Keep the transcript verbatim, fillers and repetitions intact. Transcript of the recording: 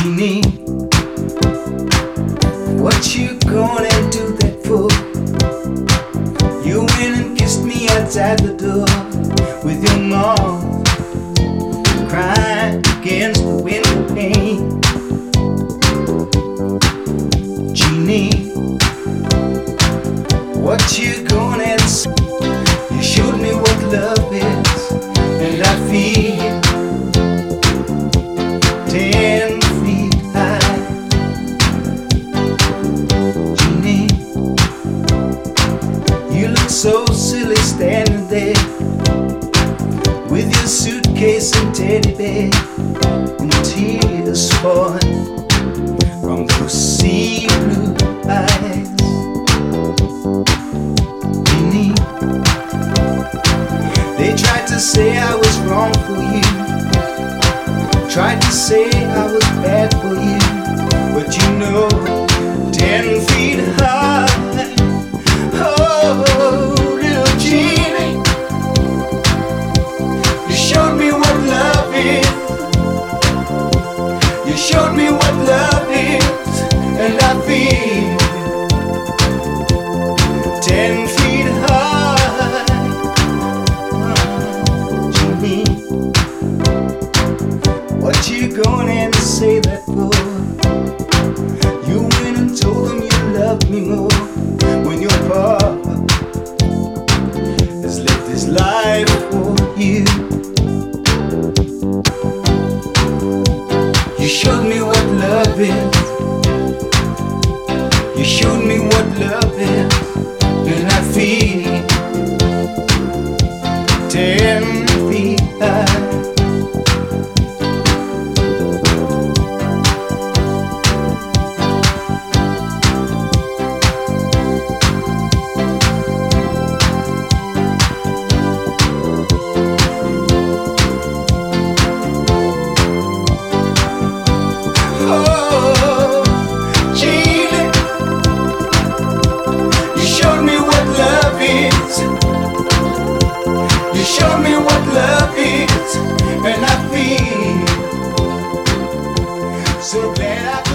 Genie, what you gonna do that for? You went and kissed me outside the door with your mom crying against the window pane. Genie, what you gonna say? You showed me what love is, and I feel ten feet high. Genie, you look so silly standing there with your suitcase and teddy bear, and tears falling from those sea blue eyes. Genie, they tried to say I was wrong for you, tried to say I was bad for you, but you know, ten feet high. Oh, little Genie, you showed me what love is. You showed me what love is, and I feel ten feet high. Genie, what you gonna say that for? You went and told them you loved me more when your papa has lived his life for you. You showed me what love is. You showed me what love is, and I feel ten feet high. Show me what love is, and I feel so glad I